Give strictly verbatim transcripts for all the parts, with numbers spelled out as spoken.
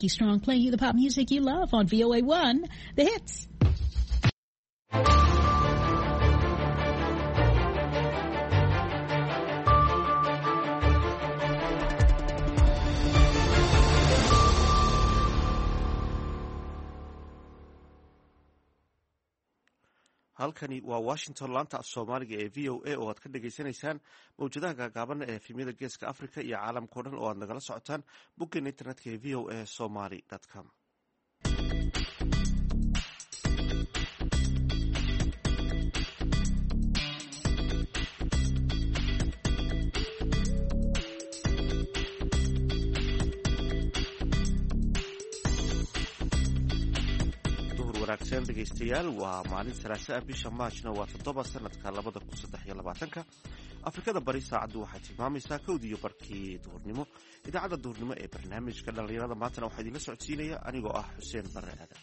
Strong playing you the pop music you love on V O A one, The Hits. halkani waa Washington laanta af Soomaaliga ee V O A oo aad ka dhageysanaysaan mawjadaha gaagaaban ee filimada geeska Afrika iyo caalamka oo dhan oo aad nagala socotaan bogga internetka ee v o a somali dot com. wanaagsan dhegeystayaal waa maalin salaasa ah bisha maajna waa toddoba sanadka labada kun saddex iyo labaatanka afrikada bari saacaddu waxay tilmaamaysaa kowdiyo barkii duhurnimo idaacadda duhurnimo ee barnaamijka dhallinyarada maantana waxaa idinla socodsiinaya anigoo ah xuseen barre aadan.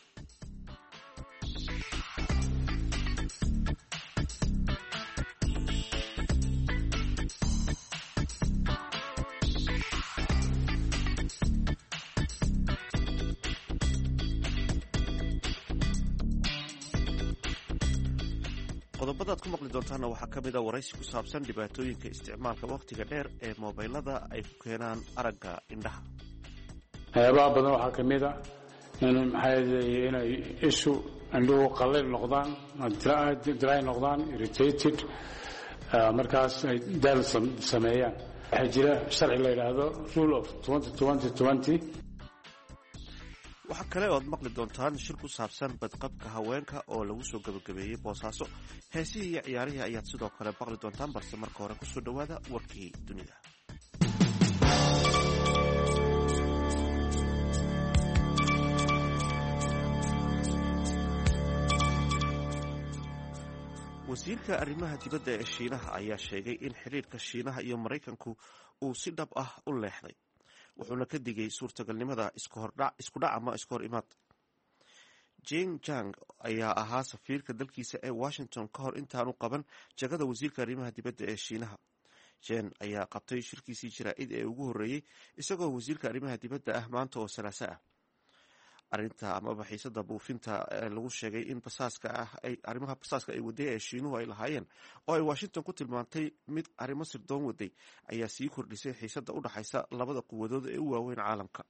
qodobada aad ku maqli doontaana waxaa ka mid a waraysi ku saabsan dhibaatooyinka isticmaalka wakhtiga dheer ee moobaylada ay ku keenaan aragga indhaha. waxyaabaha badan waxaa ka mid a in maxaa inay ishu indhuhu qallayl noqdaan dry noqdaan irritated markaas ay daal sameeyaan. waxaa jira sharci la yidhaahdo rule of twenty twenty twenty. waxaa kale ood maqli doontaan shir ku saabsan badqabka haweenka oo lagu soo gabagabeeyey boosaaso. heesihii iyo ciyaarihii ayaad sidoo kale maqli doontaan balse marka hore kusoo dhowaada warkii dunida. wasiirka arrimaha dibadda ee shiinaha ayaa sheegay in xiriirka shiinaha iyo maraykanku uu si dhab ah u leexday, wuxuuna ka digay suurtagalnimada isku dhac ama iska hor imaad. Jing Jang ayaa ahaa safiirka dalkiisa ee Washington ka hor intaanu qaban jagada wasiirka arrimaha dibadda ee Shiinaha. Jen ayaa qabtay shirkiisii jaraa'id ee ugu horreeyey isagoo wasiirka arrimaha dibadda ah maanta oo salaaso ah. arrinta amaba xiisada buufinta ee lagu sheegay in basaaska ah ay arrimaha basaaska ay waday ee Shiinuhu ay lahaayeen oo ay Washington ku tilmaantay mid arrimo sirdoon waday ayaa sii kordhisay xiisada u dhaxaysa labada quwadood ee u waaweyn caalamka.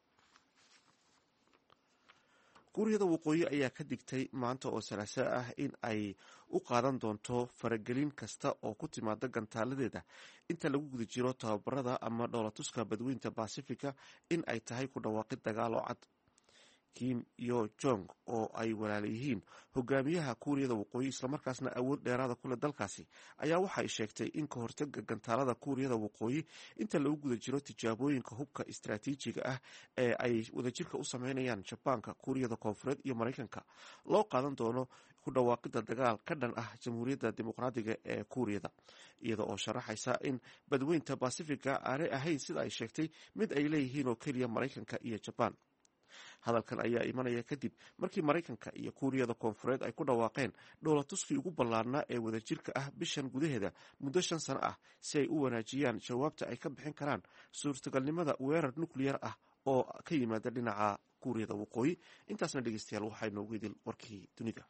Kuuriyada Waqooyi ayaa ka digtay maanta oo salaaso ah in ay u qaadan doonto faragelin kasta oo ku timaada gantaaladeeda inta lagu guda jiro tababarada ama dhoolatuska badweynta Pacifica in ay tahay ku dhawaaqid dagaal oo cad. Kim Yo Jong oo ay walaal yihiin hogaamiyaha Kuuriyada Waqooyi islamarkaasna awood dheeraada ku leh dalkaasi ayaa waxay sheegtay in ka hortagga gantaalada Kuuriyada Waqooyi inta lagu guda jiro tijaabooyinka hubka istiraatiijiga ah ee ay wadajirka u sameynayaan Jabaanka, Kuuriyada Koonfureed iyo Maraykanka loo qaadan doono ku dhawaaqida dagaal ka dhan ah Jamhuuriyadda Dimuqraadiga ee Kuuriyada, iyada oo sharaxaysa in badweynta Pacifica aanay ahayn sida ay sheegtay mid ay leeyihiin oo keliya Maraykanka iyo Jabaan. hadalkan ayaa imanaya kadib markii Maraykanka iyo Kuuriyada Koonfureed ay ku dhawaaqeen dhoolatuskii ugu ballaarnaa ee wadajirka ah bishan gudaheeda muddo shan sano ah si ay u wanaajiyaan jawaabta ay ka bixin karaan suurtagalnimada weerar nuclear ah oo ka yimaada dhinaca Kuuriyada Waqooyi. intaasna dhegeystayaal waxay noogu idil warkii dunida.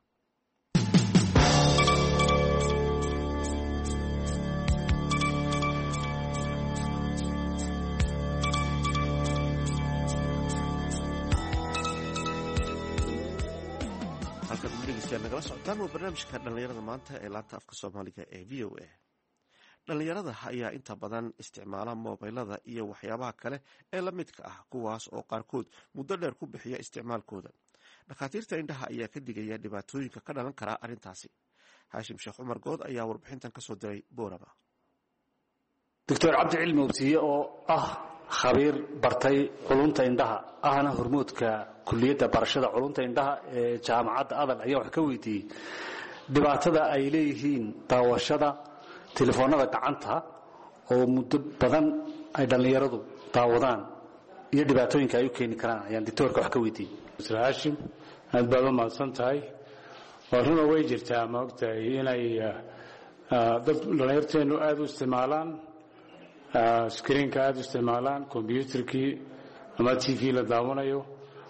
nagala socotaan waa barnaamijka dhallinyarada maanta ee laanta afka Soomaaliga ee V O A. dhallinyarada ayaa inta badan isticmaala moobaylada iyo waxyaabaha kale ee la midka ah kuwaas oo qaarkood muddo dheer ku bixiya isticmaalkooda. dhakhaatiirta indhaha ayaa ka digaya dhibaatooyinka ka dhalan kara arrintaasi. Haashim Sheekh Cumar Good ayaa warbixintan ka soo diray Boorama. Doctor Cabdi Cilmi Ubsiye oo ah khabiir bartay culunta indhaha ahna hormuudka kulliyadda barashada culunta indhaha ee jaamacadda Adal ayaa wax ka weydiiyey dhibaatada ay leeyihiin daawashada telefoonada gacanta oo muddo badan ay dhalinyaradu daawadaan iyo dhibaatooyinka ay u keeni karaan ayaan doctorka wax ka weydiiyey. Doctor Hashim aad baad u mahadsan tahay. waruna way jirtaa ma ogtahay inay dad dhalinyarteenu aad u isticmaalaan screenka aad u isticmaalaan computerkii ama T V la daawanayo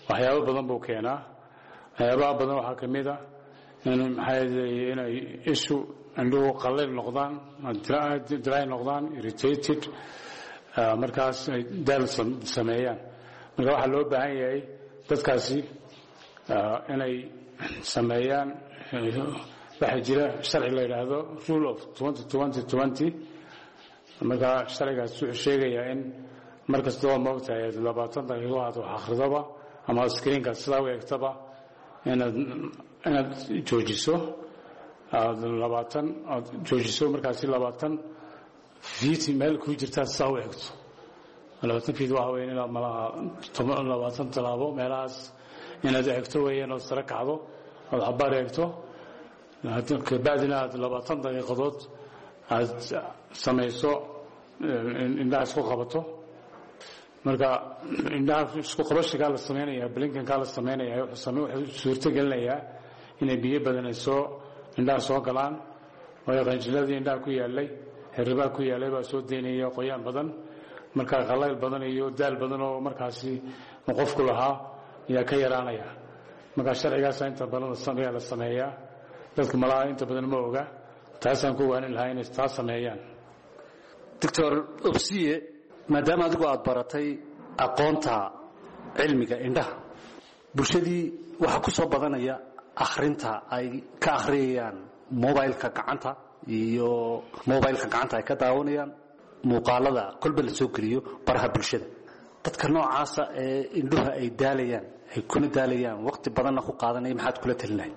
waxyaabo badan buu keenaa waxyaabaha badan waxaa ka mid ah in maxay inay ishu indhuhu qallayl noqdaan dry noqdaan irritated markaas ay daal sameeyaan marka waxaa loo baahan yahay dadkaasi inay sameeyaan waxaa jira sharci la yidhaahdo rule of twenty twenty twenty marka sharcigaas wuxuu sheegayaa in mar kastoo moogtahay labaatan daqiiqo aad wax akhridoba ama screenka sidaa u eegtaba inaad inaad joojiso aad labaatan aad joojiso markaasi labaatan feet meel ku jirta sidaa u eegto labaatan feet waxa weeye inaad malaha labaatan talaabo meelahaas inaad eegto weeyaan oo sare kacdo ood cabaar eegto kabacdina aad labaatan daqiiqadood aad samayso indhaha isku qabato marka indhaha isku qabashigaa la samaynaya blinkankaa la samaynaya wuxuu suurto gelinayaa inay biyo badan ay soo indhaha soo galaan waayo qanjiladii indhaha ku yaalay xirribaa ku yaalay baa soo daynaya qoyaan badan markaa qallayl badan iyo daal badan oo markaasi qofku lahaa ayaa ka yaraanaya markaa sharcigaasa inta badan ayaa la sameeyaa dadka malaha inta badan ma oga taasaan ku waanin lahaa inay taa sameeyaan doctor obsiye maadaama adigu aad baratay aqoonta cilmiga indhaha bulshadii waxaa ku soo badanaya akhrinta ay ka akhriyayaan mobileka gacanta iyo mobileka gacanta ay ka daawanayaan muuqaalada kolba la soo geliyo baraha bulshada dadka noocaasa ee indhuha ay daalayaan ay kuna daalayaan waqti badanna ku qaadanaya maxaad kula talinahay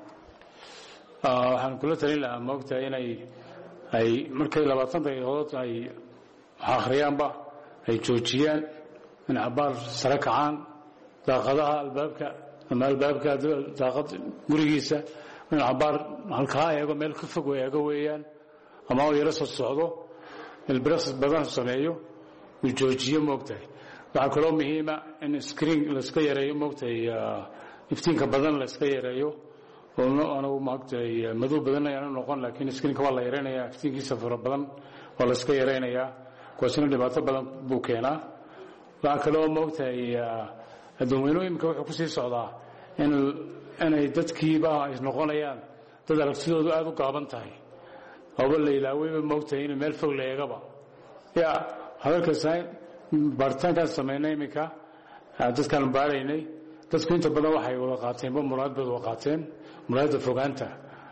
waxaan kula talin lahaa moogtahay inay ay markay labaatan daqiiqadood ay wax akhriyaanba ay joojiyaan in cabaar sare kacaan daaqadaha albaabka ama albaabka daaqad gurigiisa in cabaar halkaa eego meel ka fog eego weeyaan ama uu yaro soo socdo ilbiriqs badan sameeyo uu joojiyo moogtahay waxaa kaloo muhiima in screen layska yareeyo moogtahay iftiinka badan layska yareeyo anagu maagtahay madow badan ayaanu noqon laakiin screenka waa la yaraynayaa iftiinkiisa fara badan waa la iska yaraynayaa kuwaasina dhibaato badan buu keenaa waxaa kaloo moogtahay addoonweynuhu imika wuxuu ku sii socdaa in inay dadkiiba ay noqonayaan dad aragtidoodu aada u gaaban tahay ooba la ilaaweyba moogtahay in meel fog la eegaba ya hadalkaasa baaritaankaan samaynay iminka dadkaan baaraynay dadku inta badan waxay wada qaateenba muraad bay wada qaateen muraadda fogaanta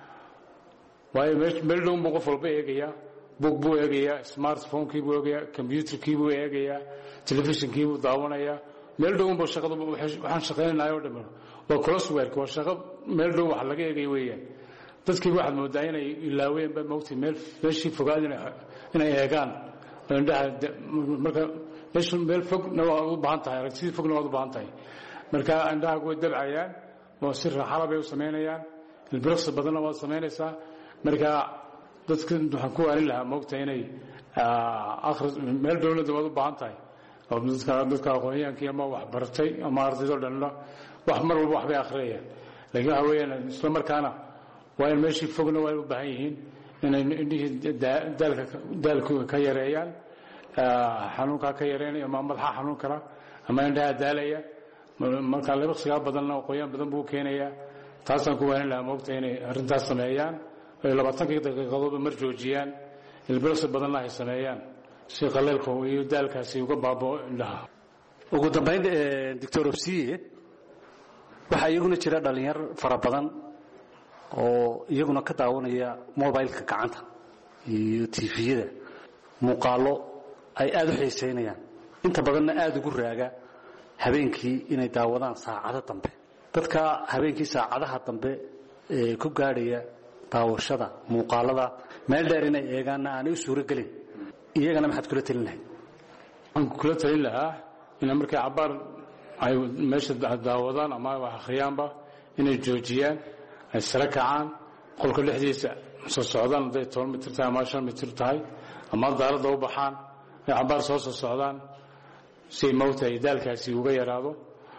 waayo meel dhown buu qof walba eegayaa bug buu eegayaa smartphonekii buu eegayaa combyuterkii buu eegayaa telefishinkii buu daawanayaa meel dhown buu shaqada waxaan shaqaynanahay oo dhammaan waa crosswork waa shaqo meel dhown wax laga eegay weeyaan dadkii waxaad moodaa inay ilaaween ba moogtay meel meeshii fogaad inay eegaan indhaha marka meesha meel fogna waa u baahan tahay aragtidii fogna waad u baahan tahay marka indhaha way dabcayaan oo si raaxala bay u samaynayaan ilbiriqsi badanna waad samaynaysaa marka dadka waxaan ku waanin lahaa moogtahay inay akhris meel dowladda waad u baahan tahay oo dadka dadka aqoonyahaankii ama wax baratay ama ardaydoo dhanna wax mar walba waxbay akhriyayaan laakiin waxa weeyaan isla markaana waa in meeshii fogna waa u baahan yihiin inay indhihii daalka daalku ka yareeyaan xanuunkaa ka yareynaya ama madaxa xanuun kara ama indhaha daalaya markaa libiqsigaa badanna qoyaan badan buu keenayaa taasaan ku waanin lahaa moogta inay arrintaas sameeyaan ay labaatankii daqiiqadoodba mar joojiyaan ilbiriqsi badanna ay sameeyaan si qaleelka iyo daalkaasi uga baabao indhaha ugu dambayn doctor obsiye waxaa iyaguna jira dhalinyar fara badan oo iyaguna ka daawanaya mobileka gacanta iyo tifiyada muuqaalo ay aada u xiisaynayaan inta badanna aada ugu raaga habeenkii inay daawadaan saacado dambe dadka habeenkii saacadaha dambe ee ku gaadhaya daawashada muuqaalada meel dheer inay eegaanna aanay u suuro gelin iyagana maxaad kula talin lahayd waxaan kula talin lahaa in markay cabaar ay meesha daawadaan ama wax akhriyaanba inay joojiyaan ay sare kacaan qolka dhexdiisa soo socdaan hadday toban mitir tahay ama shan mitir tahay ama daaradda u baxaan ay cabaar soo soo socdaan si moogtahay daalkaasi uga yaraado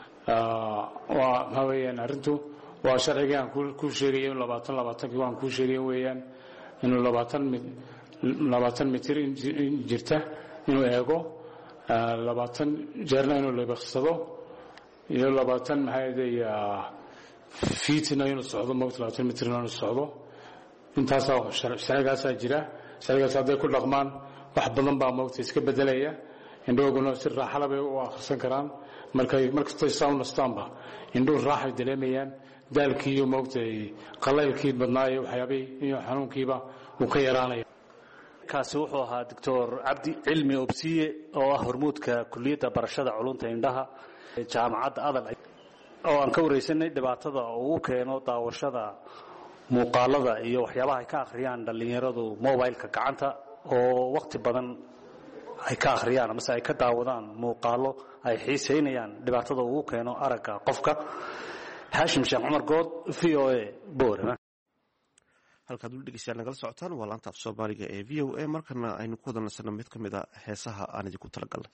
waa maxaa weeyaan arrintu waa sharcigii aan ku sheegayo in labaatan labaatankii waan kuu sheegayo weeyaan inuu labaatan labaatan mitir jirta inuu eego labaatan jeerna inuu libiqsado iyo labaatan maxay fiitina inuu socdo moogta labaatan mitrna inuu socdo intaasaa sharcigaasaa jira sharcigaas hadday ku dhaqmaan wax badan baa moogta iska bedelaya indhooguna si raaxala bay u akhrisan karaan markay markastay saa u nastaanba indhuhu raaxay dareemayaan daalkii iyo moogta qalaylkii badnaaye waxyaabay iyo xanuunkiiba uu ka yaraanaya kaasi wuxuu ahaa doctor cabdi cilmi obsiye oo ah hormuudka kulliyadda barashada culunta indhaha ee jaamacadda adal oo aan ka wareysanay dhibaatada uu u keeno daawashada muuqaalada iyo waxyaabaha ay ka akhriyaan dhallinyaradu mobileka gacanta oo waqti badan ay ka akhriyaan amase ay ka daawadaan muuqaalo ay xiisaynayaan dhibaatada uu u keeno aragga qofka. haashim sheekh cumar good v o a boorama. halkaad ula dhegeystayaal nagala socotaan waa laanta af soomaaliga ee v o a markana aynu ku wada nasanno mid ka mid a heesaha aan idinku talagalnay.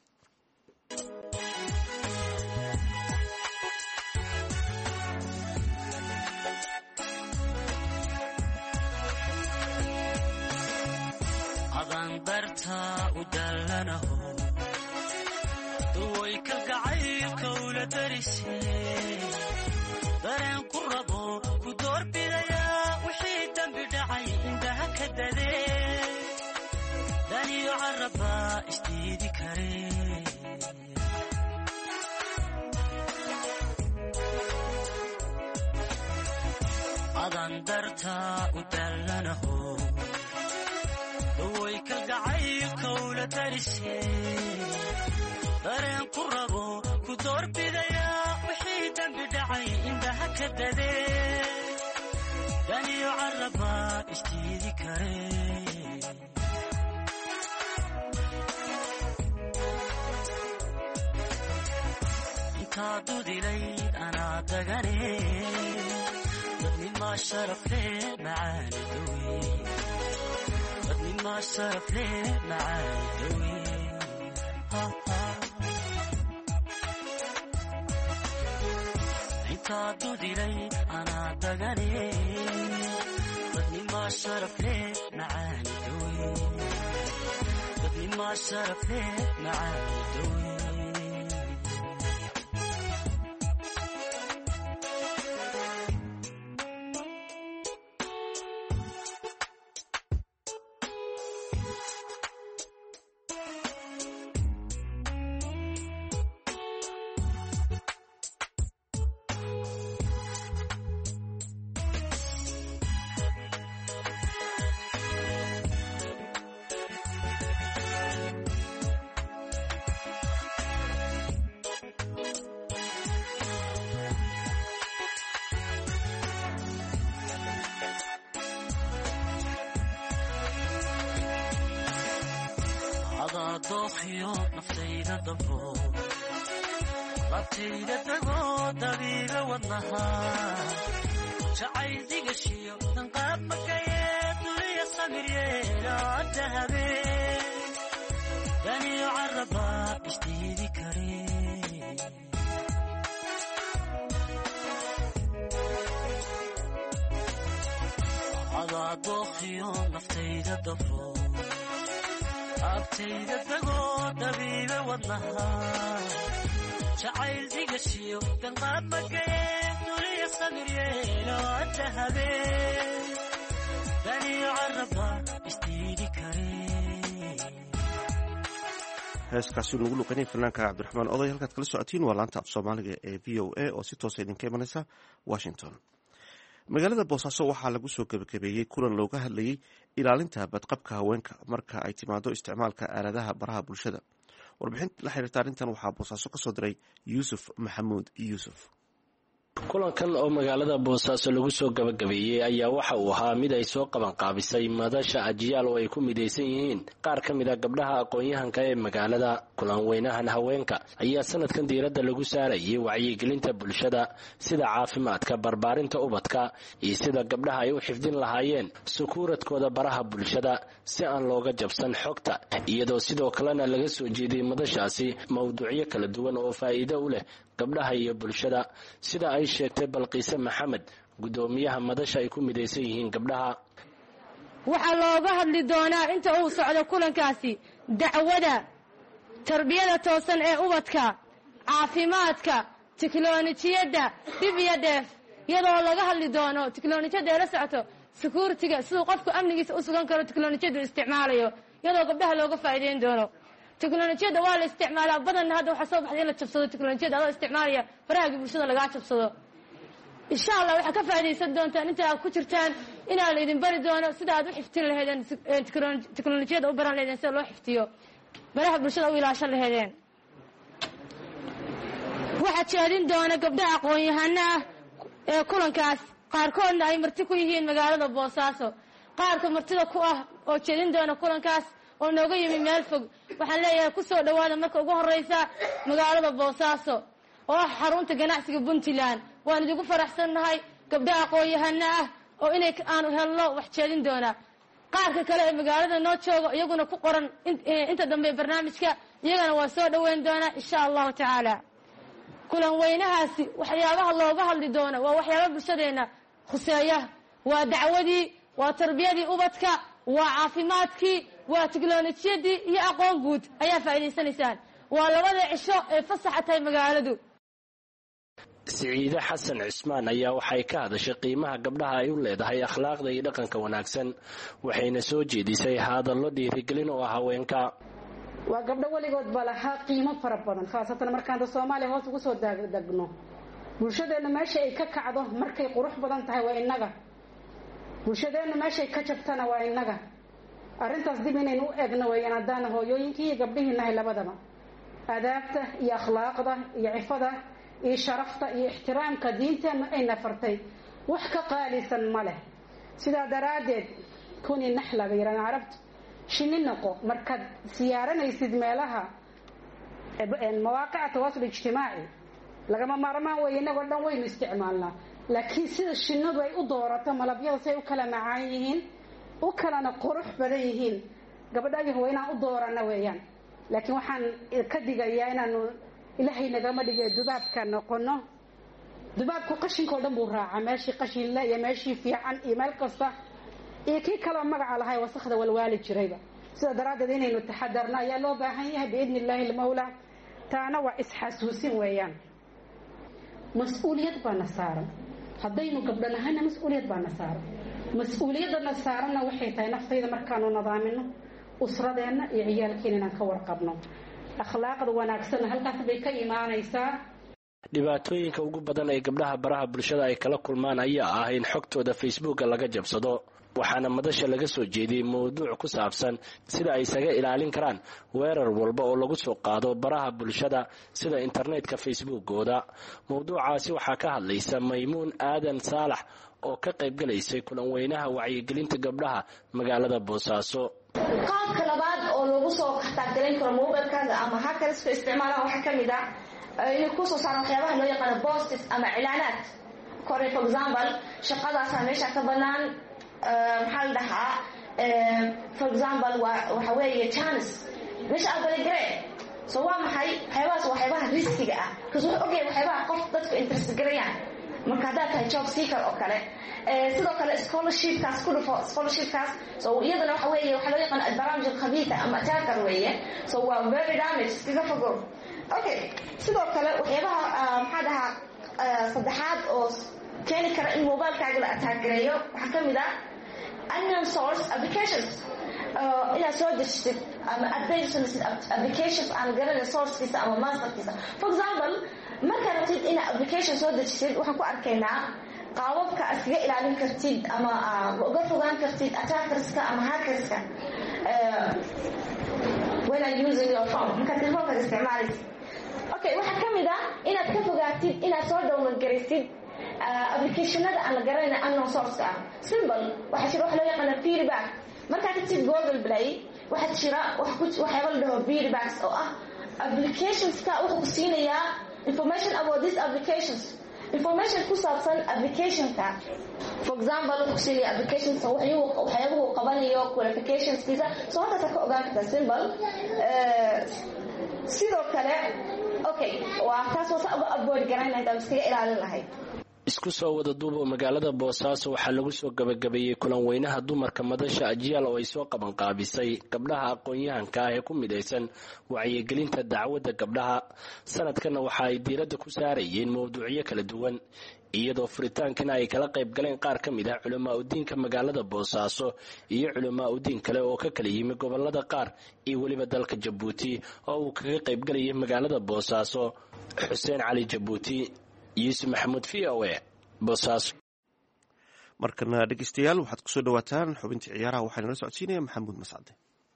adan darta u dallanaho duway ka gacaylka ula darisay dareen ku rabo ku doorbidaya wixii dambi dhacay indhaha ka dadee daniyo caraba isdiidi kare adan darta u dallanaho duway ka gacaylka ula darisay dareen ku rabo ku doorbidaya wixii dambi dhacay indhaha ka dadee daniyo caraba isdiidi kare intaa dudilayd anaa dagane dadnimaa sharaf leh macaani dawe dadnimaa sharaf leh macaani dawe intaa dudilayd anaa dagane dadnimaa sharaf leh macaani dawe dadnimaa sharaf leh macaani dawe dookhiyo naftayda dabo labtayda dago dabiiba wadnaha jacayl digashiyo danqaab makayee duliya samiryeelaa dahabeen daniyo caraba isdiidi kare adaa dookhiyo naftayda dabo abtayda dago dabiiba wadnaha jacayl digashiyo danqaab makayee duliya samiryeelaa dahabeen daniyo caraba isdiidi kare. heeskaasi nagu luqanay fanaanka cabdiraxmaan oday halkaad kala socotiin waa laanta af soomaaliga ee v o a oo si toosa idinka imanaysa washington. magaalada boosaaso waxaa lagu soo gebagabeeyey kulan looga hadlayay ilaalinta badqabka haweenka marka ay timaado isticmaalka aaladaha baraha bulshada. warbixin la xiriirta arrintan waxaa boosaaso ka soo diray yuusuf maxamuud yuusuf. kulankan oo magaalada boosaaso lagu soo gabagabeeyey ayaa waxa uu ahaa mid ay soo qabanqaabisay madasha ajiyaal oo ay ku midaysan yihiin qaar ka mid a gabdhaha aqoon-yahanka ee magaalada. kulan weynahan haweenka ayaa sanadkan diiradda lagu saarayay wacyigelinta bulshada sida caafimaadka, barbaarinta ubadka iyo sida gabdhaha ay u xifdin lahaayeen sukuuradkooda baraha bulshada si aan looga jabsan xogta, iyadoo sidoo kalena laga soo jeeday madashaasi mawduucyo kala duwan oo faa'iido u leh gabdhaha iyo bulshada, sida ay sheegtay balqiise maxamed, gudoomiyaha madasha ay ku midaysan yihiin gabdhaha. waxaa looga hadli doonaa inta uu socdo kulankaasi dacwada, tarbiyada toosan ee ubadka, caafimaadka, tiknoolajiyadda dhib iyo dheef iyadoo laga hadli doono tiknoolajiyadda ee la socoto security-ga siduu qofku amnigiisa u sugan karo tiknoolajiyaddu isticmaalayo iyadoo gabdhaha looga faa'iideyn doono tiknoolajiyadda waa la isticmaalaa badanna hadda waxaa soo baxday in la jabsado tiknoolajiyadda adoo isticmaalaya farahagii bulshada lagaa jabsado insha allah waxaa ka faa'iidaysan doontaan inta aad ku jirtaan inaa la idin bari doono sida aad u xiftin lahaydeen tiknoolajiyadda u baran lahaydeen sida loo xiftiyo baraha bulshada u ilaashan lahaydeen waxaa jeedin doona gabdhaha aqoon-yahano ah ee kulankaas qaarkoodna ay marti ku yihiin magaalada boosaaso qaarka martida ku ah oo jeedin doona kulankaas oo nooga yimi meel fog waxaan leeyahay ku soo dhowaada marka ugu horraysa magaalada boosaaso oo ah xarunta ganacsiga puntland waan idigu faraxsannahay gabdhaha aqoon-yahano ah oo inay aanu helno wax jeedin doona qaarka kale ee magaalada noo joogo iyaguna ku qoran inta dambe barnaamijka iyagana waa soo dhoweyn doona insha allahu tacaala kulan weynahaasi waxyaabaha looga hadli doono waa waxyaaba bulshadeenna khuseeya waa dacwadii waa tarbiyadii ubadka waa caafimaadkii waa tiknoolajiyadii iyo aqoon guud ayaa faa'iidaysanaysaan waa labada cisho ee fasaxa tahay magaaladu siciide xasan cismaan ayaa waxay ka hadashay qiimaha gabdhaha ay u leedahay akhlaaqda iyo dhaqanka wanaagsan waxayna soo jeedisay hadallo dhiirigelin oo ah haweenka waa gabdho weligood ba lahaa qiimo fara badan khaasatan markaan Soomaaliya hoos ugu soo daagdagno bulshadeena meesha ay ka kacdo markay qurux badan tahay waa inaga bulshadeena meesha ay ka jabtana waa inaga arintaas dib inaynu u eegno weeyaan hadaan hooyooyinkii iyo gabdhihiina labadaba adaabta iyo akhlaaqda iyo cifada iyo sharafta iyo ixtiraamka diinteena ay nafartay wax ka qaalisan ma leh sida daraadeed kuni naxla bayran arabta shininaqo markaad siyaaranaysid meelaha ee mawaaqica tawaasul ijtimaaci lagama maarmaan way inaga dhan waynu isticmaalnaa laakiin sida shinadu ay u doorato malabyada say u kala macaan yihiin u kalana qurux badan yihiin gabadhaagi haweenaa u doorana weeyaan laakiin waxaan ka digayaa inaanu ilaahay nagama dhigay dubaabka noqono dubaabku qashinkoo dhan buu raacaa meeshii qashin la iyo meeshii fiican iyo meel kasta iyo kii kale magaca lahay wasaqda walwaali jirayba sida daraadeed inaynu taxadarna ayaa loo baahan yahay biidni illaahi almawla taana waa isxasuusin weeyaan mas-uuliyad baana saaran haddaynu gabdhanahayna mas-uuliyad baana saaran mas-uuliyadana saaranna waxay tahay naftayda markaanu nadaamino usradeenna iyo ciyaalkeena inaan ka warqabno akhlaaqda wanaagsan halkaas bay ka imaanaysaa dhibaatooyinka ugu badan ee gabdhaha baraha bulshada ay kala kulmaan ayaa ah in xogtooda facebooka laga jabsado waxaana madasha laga soo jeediyey mowduuc ku saabsan sida ay isaga ilaalin karaan weerar walba oo lagu soo qaado baraha bulshada sida internetka facebookooda mowduucaasi waxaa ka hadlaysa maymuun aadan saalax oo ka qaybgalaysay kulan weynaha wacyigelinta gabdhaha magaalada boosaaso qaabka labaad oo lagu soo taagdalayn karo mobilkaaga ama hackerska isticmaalaha waxaa ka mid ah inay ku soo saaraan waxyaabaha loo yaqaano posts ama cilaanaad kore for example shaqadaasa meesha ka banaan maxaa la dhahaa for example waxa weeye chance meesha abalagaree so waa maxay waxyaabahaas waxyaabaha riskiga ah because wuxuu ogyahay waxyaabaha qof dadku interest garayaan marka haddaad tahay job seeker oo kale sidoo kale scholarshipkaas ku dhufo scholarshipkaas so iyadana waxa weeye waxaa loo yaqaan barnaamij khabiita ama attacker weeye so waa very damage iskaga fogow okay sidoo kale waxyaabaha maxaa dhahaa saddexaad oo keeni kara in mobilkaaga la attaagareeyo waxaa ka mid ah unknown source applications inaad soo dejisid ama adaysansid applications aan garanay sourcekiisa ama masterkiisa for example markaad rabtid inaad application soo dejisid waxaan ku arkaynaa qaababka aad iskaga ilaalin kartid ama uga fogaan kartid attackerska ama hackerska when I'm using your phone markaad telefoonkaad isticmaalaysid okay waxaa ka mid ah inaad ka fogaatid inaad soo download garaysid applicationada aan la garanayna unknown source ah simple waxaa jira waxa loo yaqaana feedback markaad tagtid google play waxaa jira waxyaaba la dhaho feedbacks oo ah applicationska wuxuu ku siinayaa information about these applications information ku saabsan applicationka for example wuxuu siinayaa applicationska waxyaabuhu qabanayo qualificationskiisa so halkaasa ka ogaan kartaa simple sidoo kale okay waa taas waa sa uga avoid garayn lahayd ama iskaga ilaalin lahayd isku soo wada duuba magaalada boosaaso waxaa lagu soo gabagabeeyey kulan weynaha dumarka madasha ajiyaal oo ay soo qabanqaabisay gabdhaha aqoon-yahanka ah ee ku midaysan wacyigelinta dacwadda gabdhaha sanadkanna waxa ay diiradda ku saarayeen mawduucyo kala duwan iyadoo furitaankana ay kala qayb galeen qaar ka mid ah culamaa udiinka magaalada boosaaso iyo culamaa udiin kale oo ka kala yimi gobolada qaar iyo weliba dalka jabuuti oo uu kaga qayb galayay magaalada boosaaso xuseen cali jabuuti yuusuf maxamuud v o e boosaaso. markana dhegeystayaal waxaad kusoo dhawaataan xubintii ciyaaraha waxaa nala socodsiinaya maxamuud mascade.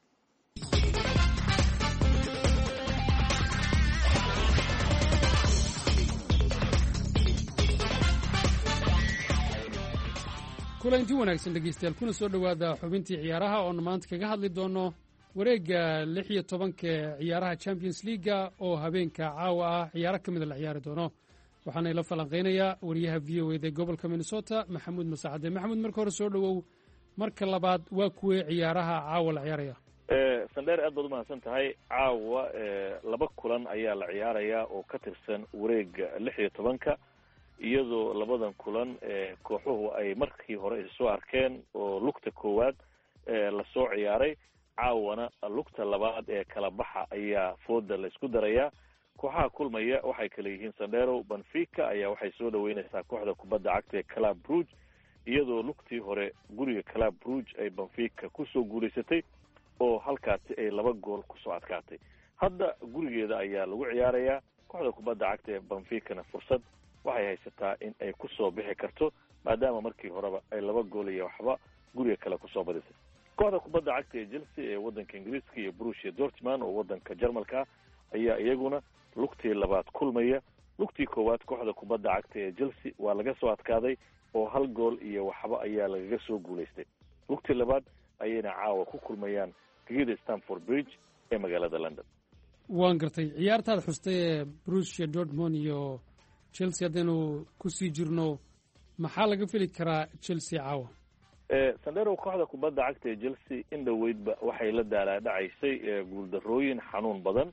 kulanti wanaagsan dhegeystayaal kuna soo dhowaada xubintii ciyaaraha oona maanta kaga hadli doono wareegga lix iyo tobanka ciyaaraha champions leaga oo habeenka caawa ah ciyaaro ka mida la ciyaari doono waxaana ila falanqaynayaa wariyaha v o eda ee gobolka minnesota maxamuud masacade. maxamuud marka hore soo dhowow, marka labaad waa kuwee ciyaaraha caawa la ciyaaraya? sandheer aad baad umahadsan tahay. caawa laba kulan ayaa la ciyaarayaa oo ka tirsan wareegga lix iyo tobanka iyadoo labadan kulan kooxuhu ay markii hore isoo arkeen oo lugta koowaad lasoo ciyaaray. caawana lugta labaad ee kala baxa ayaa fooda la isku darayaa. kooxaha kulmaya waxay kala yihiin sandero. benfica ayaa waxay soo dhaweynaysaa kooxda kubadda cagta ee club brugge iyadoo lugtii hore guriga club brugge ay benfica kusoo guulaysatay oo halkaasi ay laba gool kusoo adkaatay. hadda gurigeeda ayaa lagu ciyaarayaa. kooxda kubadda cagta ee benficana fursad waxay haysataa in ay kusoo bixi karto maadaama markii horeba ay laba gool iyo waxba guriga kale kusoo badisay. kooxda kubadda cagta ee chelsea ee waddanka ingiriiska iyo borussia dortmund oo waddanka jarmalka ayaa iyaguna lugtii labaad kulmaya. lugtii koowaad kooxda kubadda cagta ee chelsea waa laga soo adkaaday oo hal gool iyo waxba ayaa lagaga soo guulaystay. lugtii labaad ayayna caawa ku kulmayaan gegida stamford bridge ee magaalada london. waan gartay. ciyaartaad xustay ee borussia dortmund iyo chelsea haddaynu kusii jirno maxaa laga fili karaa chelsea caawa? sandero, kooxda kubadda cagta ee chelsea in dhoweydba waxay la daalaadhacaysay guuldarooyin xanuun badan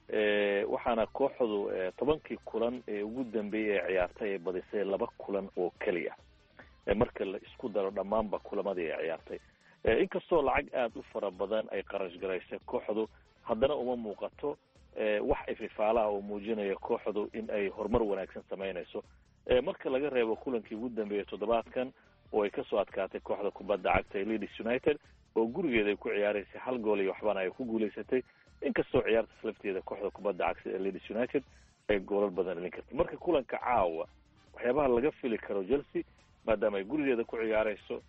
waxaana kooxdu tobankii kulan ee ugu dambeeyey ee ciyaartay ay badisay laba kulan oo keliya marka la isku daro dhammaanba kulamadii ay ciyaartay. inkastoo lacag aada u fara badan ay qarash garaysay kooxdu haddana uma muuqato wax ififaalaha oo muujinaya kooxdu in ay horumar wanaagsan samaynayso. marka laga reebo kulankii ugu dambeeyey toddobaadkan oo ay kasoo adkaatay kooxda kubadda cagta ee leeds united oo gurigeeda ay ku ciyaaraysay hal gool iyo waxbana ay ku guulaysatay. inkastoo ciyaartas lafteeda kooxda kubadda cagta ee leeds united ay goolal badan dhalin kartay. marka kulanka caawa waxyaabaha laga fili karo chelsea maadaama ay gurigeeda ku ciyaarayso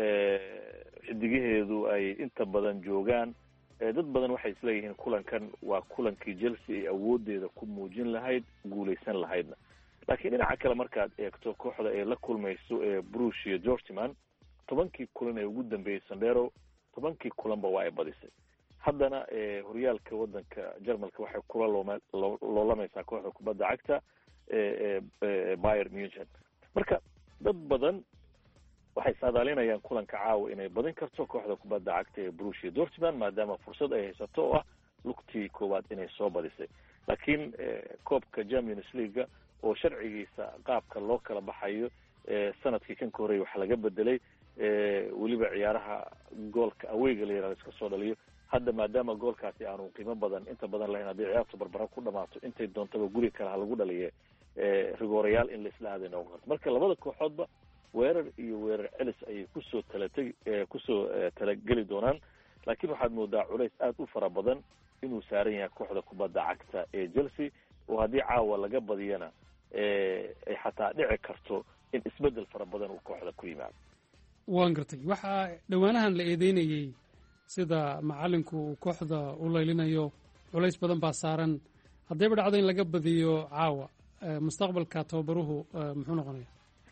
xidigaheedu ay inta badan joogaan. dad badan waxay isleeyihiin kulankan waa kulankii chelsea ay awoodeeda ku muujin lahayd guulaysan lahaydna. laakiin dhinaca kale markaad eegto kooxda ay la kulmayso ee borussia dortmund tobankii kulan ee ugu dambeeyey sandero tobankii kulanba waa ay badisay. haddana horyaalka waddanka jarmalka waxay kula loolamaysaa kooxda kubadda cagta ee bayer munchen. marka dad badan waxay saadaalinayaan kulanka caawa inay badin karto kooxda kubadda cagta ee borussia dortmund maadaama fursad ay haysato oo ah lugtii koowaad inay soo badisay. laakiin koobka champions leaga oo sharcigiisa qaabka loo kala baxayo sanadkii kan ka horreeyay waxaa laga bedelay weliba ciyaaraha goolka aweyga la yihahdo iska soo dhaliyo. hadda maadaama goolkaasi aanu qiimo badan inta badan lahayn haddii ciyaartu barbara ku dhamaato intay doontaba guri kale ha lagu dhaliye rigoorayaal in laisla aaday noqon karto. marka labada kooxoodba weerar iyo weerar celis ayay kusoo talateg kusoo talageli doonaan. laakiin waxaad moodaa culays aada u fara badan inuu saaran yahay kooxda kubadda cagta ee chelsea oo haddii caawa laga badiyana ay xataa dhici karto in isbedel fara badan uu kooxda ku yimaado. waan gartay. waxaa dhowaanahan la eedeynayey sida macalinku uu kooxda u laylinayo culays badan baa saaran. haddayba dhacdo in laga badiyo caawa mustaqbalka tababaruhu muxuu noqonaya?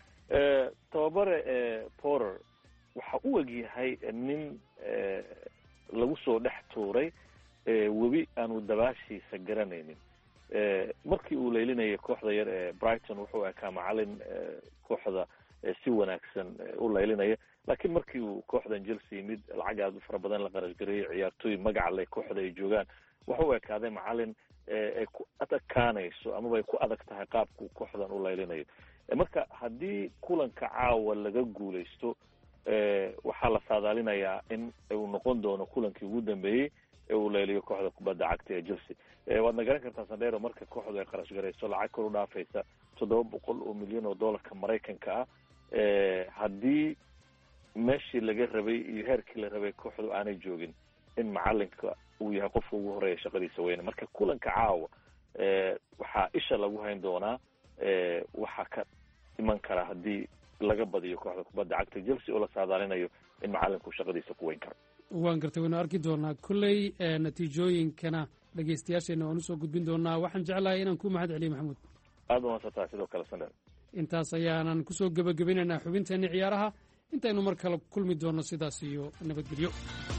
tababare porer waxa u egyahay nin lagu soo dhex tuuray webi aanu dabaashiisa garanaynin. markii uu laylinayay kooxda yar ee brighton wuxuu ekaa macalin kooxda si wanaagsan u laylinaya. laakiin markii uu kooxdan chelsea yimid lacag aada u fara badan la qarash gareeyay ciyaartooy magaca leh kooxda ay joogaan waxa u ekaaday macalin ay ku adakaanayso amaba ay ku adag tahay qaabkuu kooxdan u laylinayo. marka haddii kulanka caawa laga guulaysto waxaa la saadaalinayaa in uu noqon doono kulankii ugu dambeeyey ee uu leeliyo kooxda kubadda cagta ee Chelsea. waadna garan kartaa Sandero marka kooxdu ay qarash garayso lacag kor u dhaafaysa toddoba boqol oo milyan oo doolarka Mareykanka ah haddii meeshii laga rabay iyo heerkii la rabay kooxdu aanay joogin in macalinka uu yahay qofka ugu horeeya shaqadiisa weyne. marka kulanka caawa waxaa isha lagu hayn doonaa waxaa ka iman kara haddii laga badiyo kooxda kubadda cagta Chelsea oo la saadaalinayo in macalinku shaqadiisa ku weyn karo. waan gartay waynu arki doonaa kulley natiijooyinkana dhegaystayaasheena waan usoo gudbin doonaa. waxaan jeclahay inaan ku mahad celiyo maxamuud. aada umaadsantahay sidoo kale Sandero. intaas ayaanan kusoo gebagabinaynaa xubinteenna ciyaaraha intaynu mar kale kulmi doonno sidaas iyo nabadgelyo.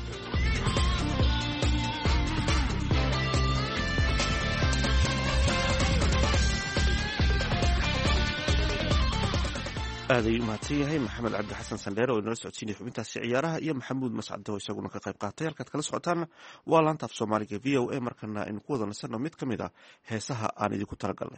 aaday u mahadsan yahay maxamed cabdi xasan Sandero oo inala socodsiinaya xubintaasi ciyaaraha iyo maxamuud mascad oo isaguna ka qayb qaatay. halkaad kala socotaana waa laanta af soomaaliga v o a. markana aynu ku wada nasanno mid ka mid ah heesaha aan idinku talagalnay.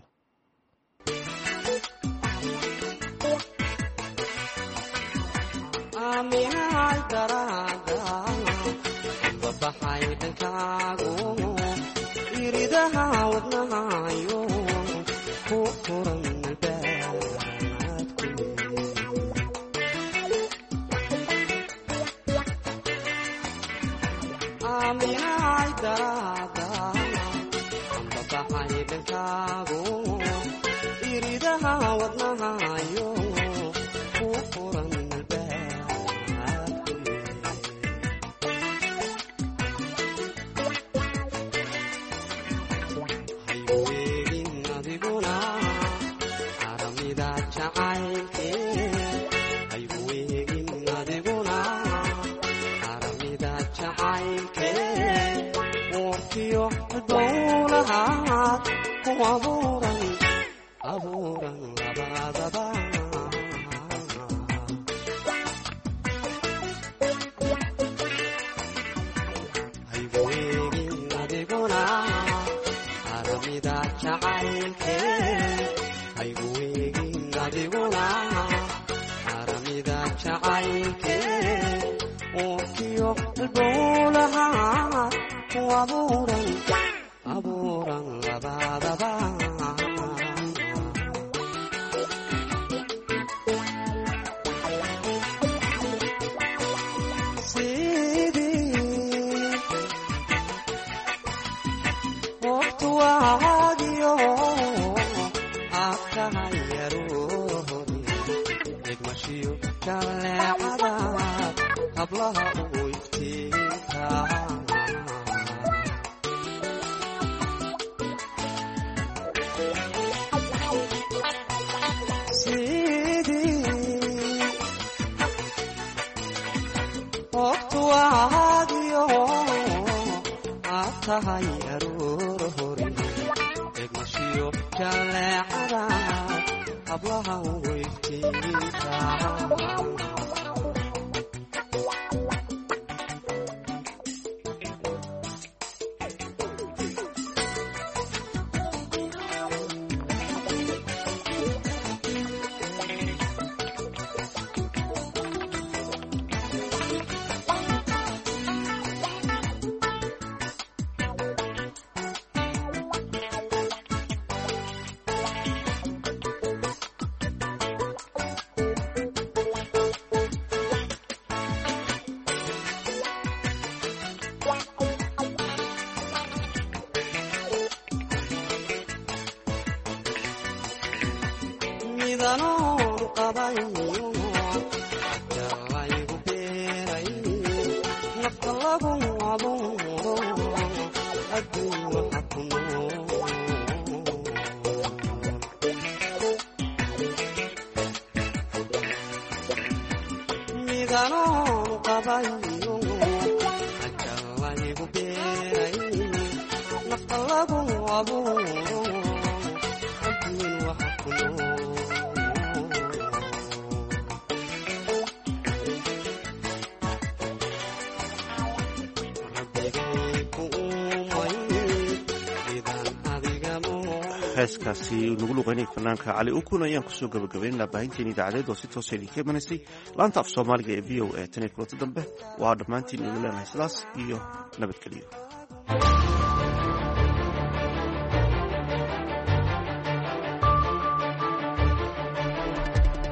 heeskaasi nagu luqeynaya fanaanka cali ukun ayaan kusoo gabagabaynaa baahinteen idaacadeed oo si toosa idinka imanaysay laanta af soomaaliga ee v o a tan iyo kulanta dambe waa dhammaantiin igu leenahay sidaas iyo nabadgelyo.